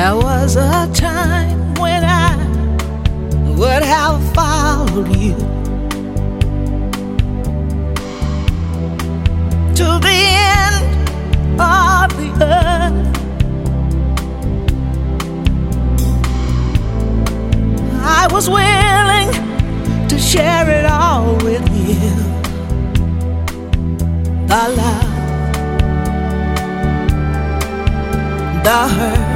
There was a time when I would have followed you to the end of the earth. I was willing to share it all with you. The love, the hurt.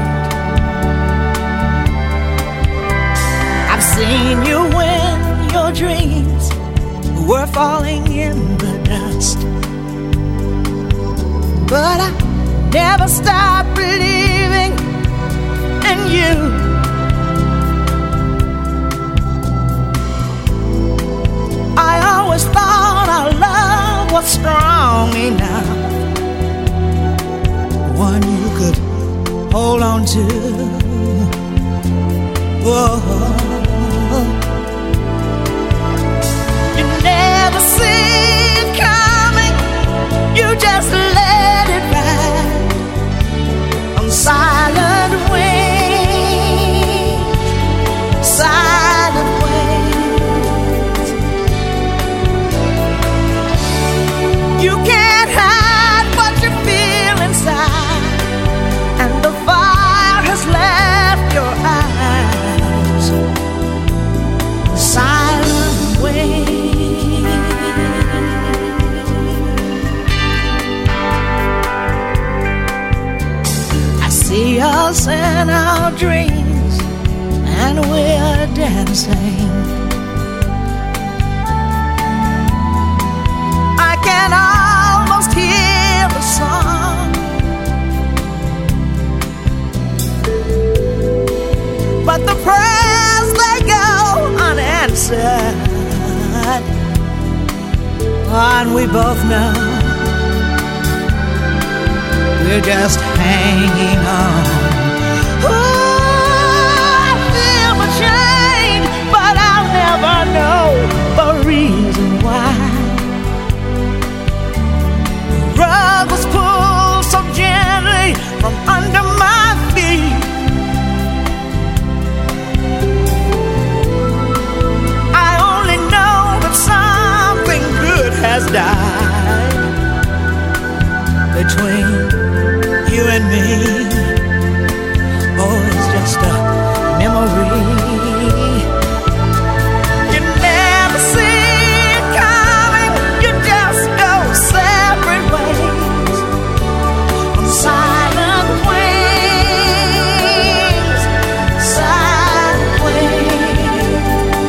I've seen you when your dreams were falling in the dust, but I never stopped believing in you. I always thought our love was strong enough, one you could hold on to. Whoa. You never see it coming, you just let it ride on silent wings, silent wings. You can't hide what you feel inside, and the fire has left your eyes. Silent wings. I see us in our dreams, and we're dancing. I can almost hear the song, but the prayers, they go unanswered, and we both know we're just hanging on. Ooh, I feel the change, but I'll never know the reason why. The rug was pulled so gently from under my feet. I only know that something good has died between you and me. Oh, it's just a memory. You never see it coming, you just go separate ways on silent wings, silent wings.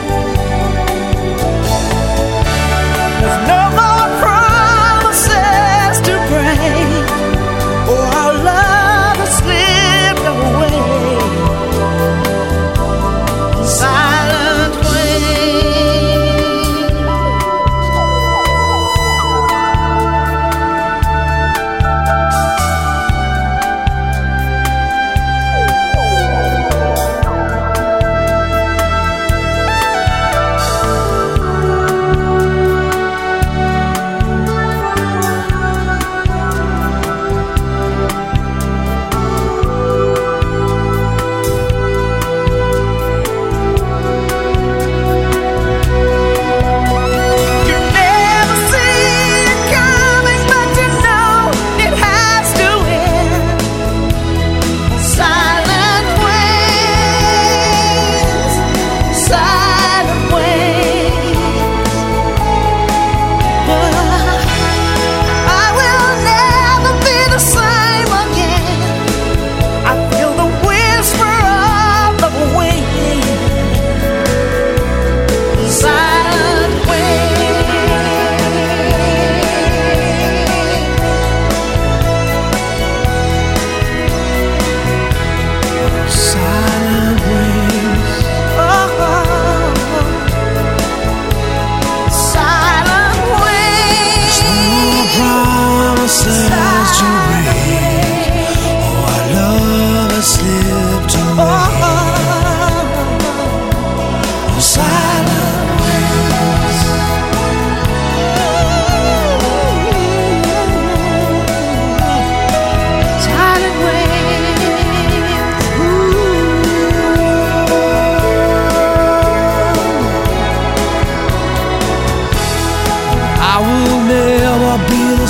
There's no more promises to break, or our love has slipped away. Silent wings. Ooh.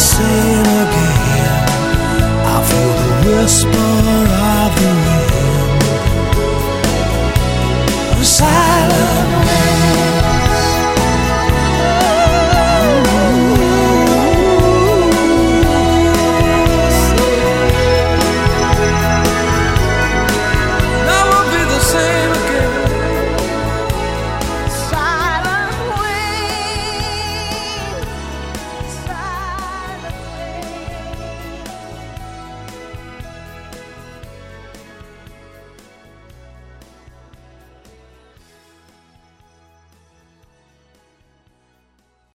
sing again. I feel the whisper